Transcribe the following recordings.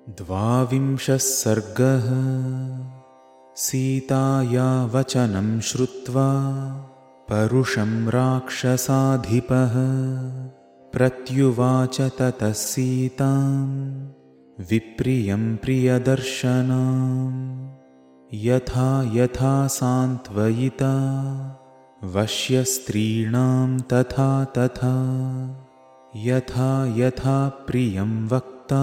द्वाविंशः सर्गः। सीताया वचनं श्रुत्वा परुषं राक्षसाधिपः प्रत्युवाच ततः सीतां विप्रियं प्रियदर्शनां यथा यथा सान्त्वयिता वश्यस्त्रीणां तथा तथा यथा यथा प्रियं वक्ता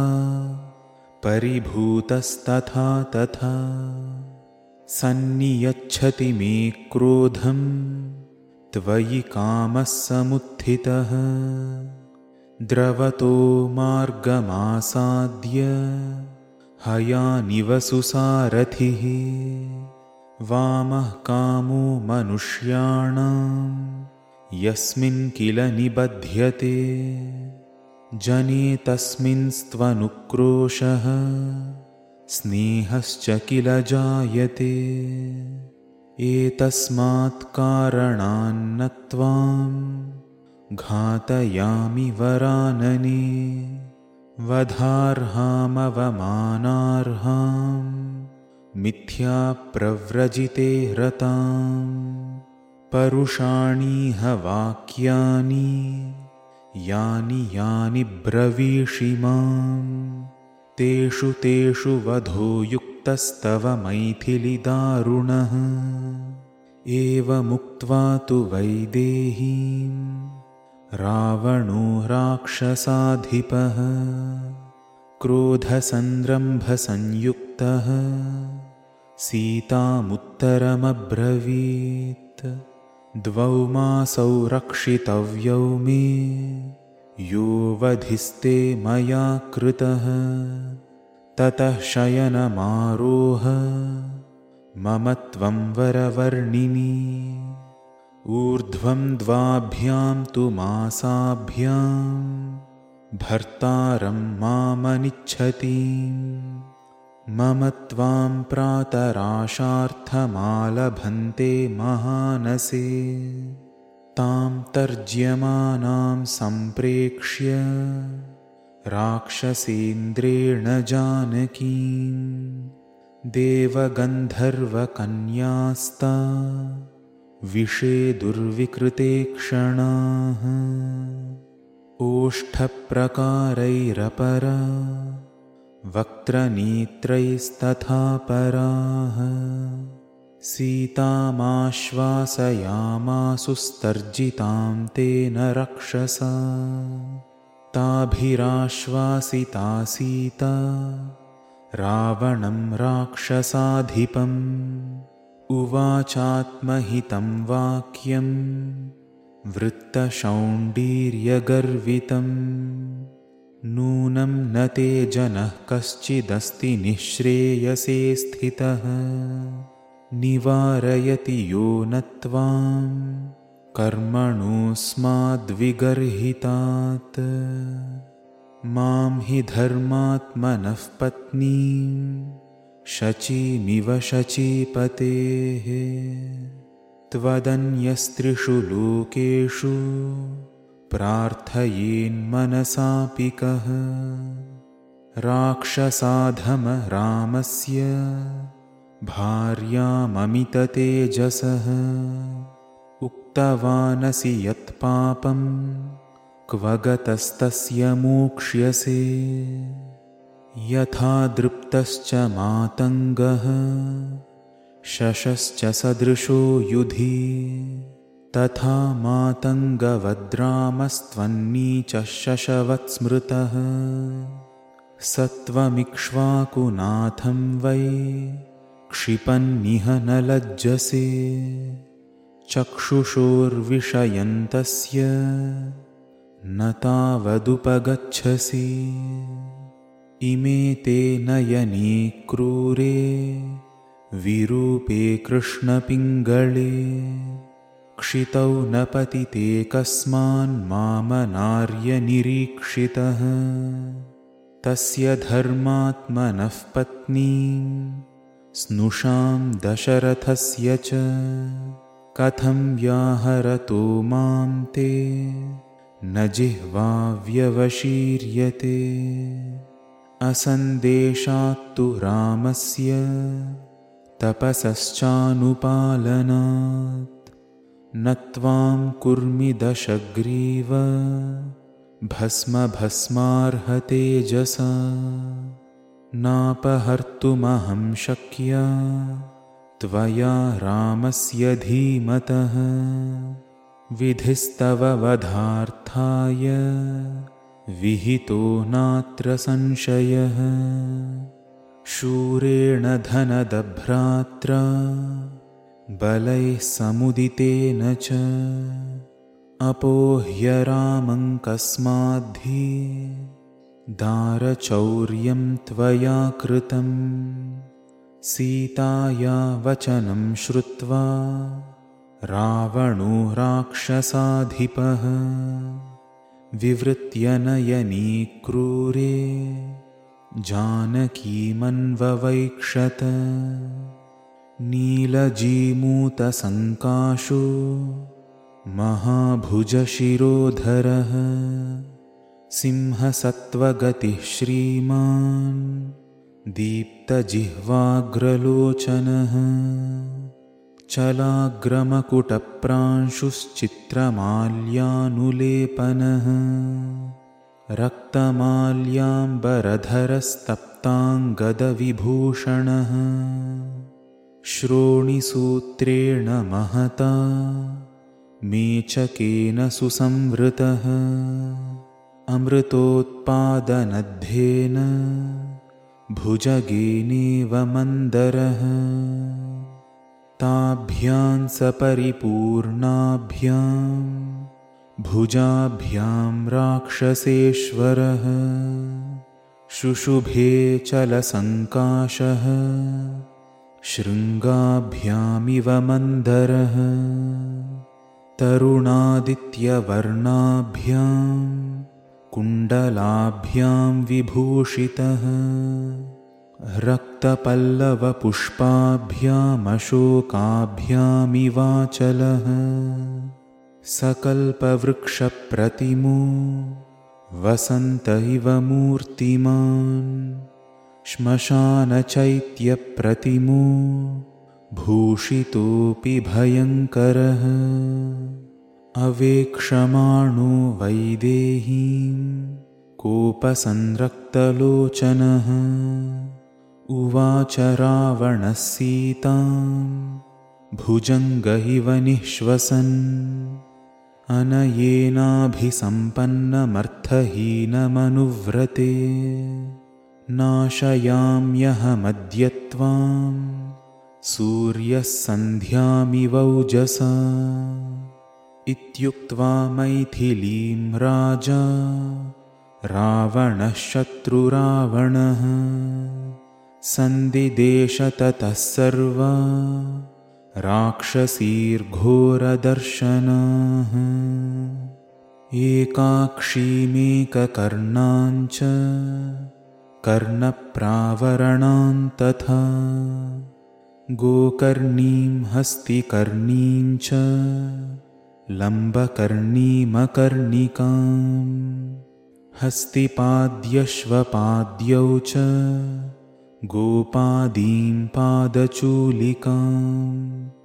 परिभूतस्तथा तथा सन्नियच्छति मे क्रोधं त्वयि कामः समुत्थितः द्रवतो मार्गमासाद्य हयानिव सुसारथिः वामः कामो मनुष्याणां यस्मिन् किल निबध्यते जने तस्मिंस्त्वनुक्रोशः स्नेहश्च किल जायते एतस्मात् कारणान्न त्वां घातयामि वरानने वधार्हामवमानार्हां मिथ्या प्रव्रजिते रतां परुषाणीह वाक्यानि यानि यानि ब्रवीषि मां तेषु तेषु वधो युक्तस्तव मैथिलीदारुणः एवमुक्त्वा तु वैदेहीं रावणो राक्षसाधिपः क्रोधसंरम्भसंयुक्तः सीतामुत्तरमब्रवीत् द्वौ मासौ रक्षितव्यौ मे यो वधिस्ते मया कृतः ततः शयनमारोह मम त्वं वरवर्णिनि ऊर्ध्वं द्वाभ्यां तु मासाभ्यां भर्तारं मामनिच्छतीं मम त्वां प्रातराशार्थमालभन्ते महानसे तां तर्ज्यमानां सम्प्रेक्ष्य राक्षसेन्द्रेण जानकीं देवगन्धर्वकन्यास्ता विषे दुर्विकृते क्षणाः ओष्ठप्रकारैरपरा वक्त्रनेत्रैस्तथा पराः सीतामाश्वासयामासुस्तर्जितां तेन रक्षसा ताभिराश्वासिता सीता रावणं राक्षसाधिपम् उवाचात्महितं वाक्यं वृत्तशौण्डीर्यगर्वितं नूनं न ते जनः कश्चिदस्ति निःश्रेयसे स्थितः निवारयति यो न त्वां कर्मणोऽस्माद्विगर्हितात् मां हि धर्मात्मनः पत्नीं शचीमिव शचीपतेः त्वदन्यस्त्रिषु लोकेषु प्रार्थयेन्मनसापि कः राक्षसाधम रामस्य भार्याममिततेजसः उक्तवानसि यत्पापं क्व गतस्तस्य मोक्ष्यसे यथा दृप्तश्च मातङ्गः शशश्च सदृशो युधि तथा मातङ्गवद्रामस्त्वन्नीचः शशवत्स्मृतः सत्त्वमिक्ष्वाकुनाथं वै क्षिपन्निह न लज्जसे चक्षुषोर्विषयन्तस्य न तावदुपगच्छसि इमे ते नयने क्रूरे विरूपे कृष्णपिङ्गळे क्षितौ न पतिते कस्मान्मामनार्यनिरीक्षितः तस्य धर्मात्मनः पत्नीं स्नुषां दशरथस्य च कथं व्याहरतो मां ते न जिह्वा व्यवशीर्यते असन्देशात्तु रामस्य तपसश्चानुपालनात् न त्वां कुर्मि दशग्रीव भस्मार्हतेजसा नापहर्तुमहं शक्या त्वया रामस्य धीमतः विधिस्तव वधार्थाय विहितो नात्र संशयः शूरेण धनदभ्रात्रा बलैः समुदितेन च अपोह्य रामं कस्माद्धि दारचौर्यं त्वया कृतं सीताया वचनं श्रुत्वा रावणो राक्षसाधिपः विवृत्य नयनी क्रूरे जानकीमन्ववैक्षत नीलजीमूतसङ्काशो महाभुजशिरोधरः सिंहसत्त्वगतिः श्रीमान् दीप्तजिह्वाग्रलोचनः चलाग्रमकुटप्रांशुश्चित्रमाल्यानुलेपनः रक्तमाल्याम्बरधरस्तप्ताङ्गदविभूषणः श्रोणिसूत्रेण महता मेचकेन सुसंवृतः अमृतोत्पादनद्धेन भुजगेनेव मन्दरः ताभ्यां सपरिपूर्णाभ्यां भुजाभ्यां राक्षसेश्वरः शुशुभे चलसङ्काशः शृङ्गाभ्यामिव मन्दरः तरुणादित्यवर्णाभ्यां कुण्डलाभ्यां विभूषितः रक्तपल्लवपुष्पाभ्यामशोकाभ्यामिवाचलः सकल्पवृक्षप्रतिमो वसन्त इव मूर्तिमान् श्मशानचैत्यप्रतिमो भूषितोऽपि भयङ्करः अवेक्षमाणो वैदेहीं कोपसंरक्तलोचनः उवाच रावणः सीतां भुजङ्ग इव निःश्वसन् अनयेनाभिसम्पन्नमर्थहीनमनुव्रते नाशयाम्यहमद्य त्वां सूर्यः सन्ध्यामिवौजसा इत्युक्त्वा मैथिलीं राजा रावणः शत्रुरावणः सन्दिदेश ततः सर्वा राक्षसीर्घोरदर्शनाः एकाक्षीमेककर्णाञ्च कर्णप्रावरणान् तथा गोकर्णीं हस्तिकर्णीं च लम्बकर्णीमकर्णिकाम् हस्तिपाद्यश्वपाद्यौ च गोपादीं पादचूलिकाम्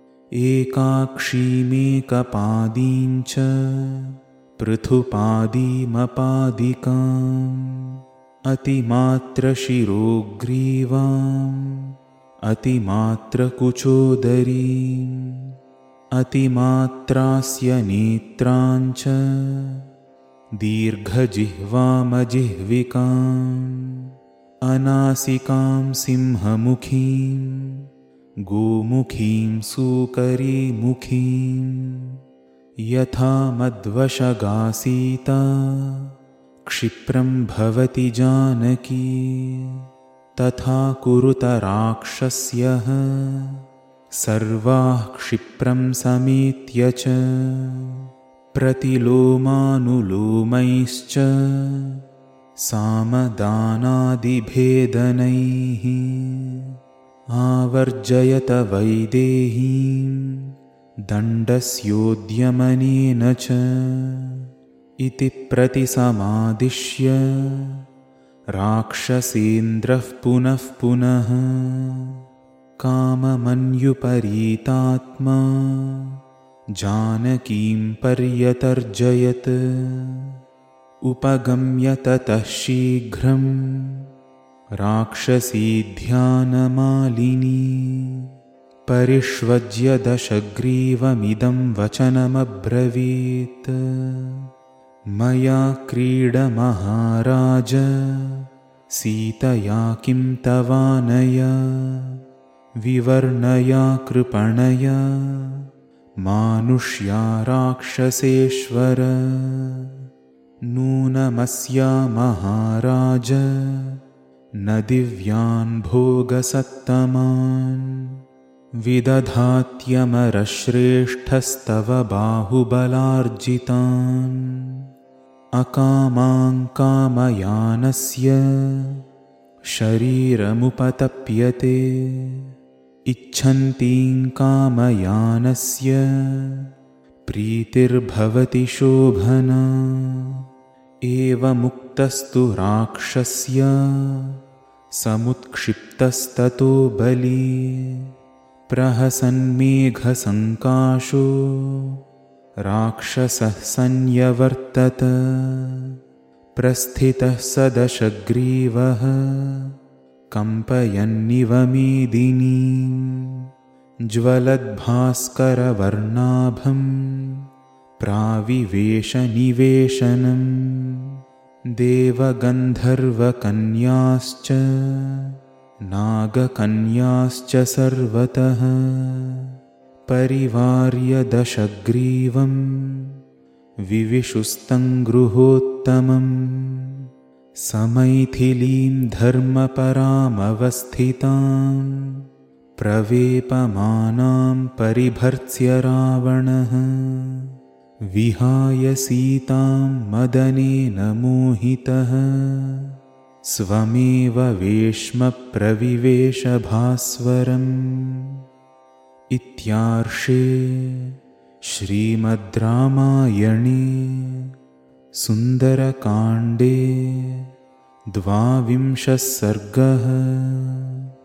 एकाक्षीमेकपादीं च पृथुपादीमपादिकाम् अतिमात्रशिरोग्रीवाम् अतिमात्रकुचोदरीम् अतिमात्रास्य नेत्राञ्च दीर्घजिह्वामजिह्विकाम् अनासिकां सिंहमुखीं गोमुखीं सूकरीमुखीं यथा मद्वशगा सीता क्षिप्रं भवति जानकी तथा कुरुत राक्षस्यः सर्वाः क्षिप्रं समेत्य च प्रतिलोमानुलोमैश्च सामदानादिभेदनैः आवर्जयत वैदेहीं दण्डस्योद्यमनेन च इति प्रतिसमादिश्य राक्षसेन्द्रः पुनः पुनः काममन्युपरीतात्मा जानकीं पर्यतर्जयत् उपगम्य ततः शीघ्रं राक्षसी ध्यानमालिनी परिष्वज्य दशग्रीवमिदं वचनमब्रवीत् मया क्रीडमहाराज सीतया किं तवानया विवर्णया कृपणया मानुष्या राक्षसेश्वर नूनमस्या महाराज न दिव्यान् भोगसत्तमान् विदधात्यमरश्रेष्ठस्तव बाहुबलार्जितान् अकामां कामयानस्य शरीरमुपतप्यते इच्छन्तीं कामयानस्य प्रीतिर्भवति शोभना एवमुक्तस्तु राक्षस्य समुत्क्षिप्तस्ततो बली प्रहसन्मेघसङ्काशो राक्षसः संयवर्तत प्रस्थितः स दशग्रीवः कम्पयन्निव मेदिनीं ज्वलद्भास्करवर्णाभं प्राविवेशनिवेशनं देवगन्धर्वकन्याश्च नागकन्याश्च सर्वतः परिवार्य दशग्रीवं विविशुस्तं गृहोत्तमम् समैथिलीं धर्मपरामवस्थितां प्रवेपमानां परिभर्त्स्य रावणः विहाय सीतां मदनेन मोहितः स्वमेव वेश्म प्रविवेश भास्वरम् इत्यार्षे श्रीमद् रामायणे सुन्दरकाण्डे 22 सर्गः।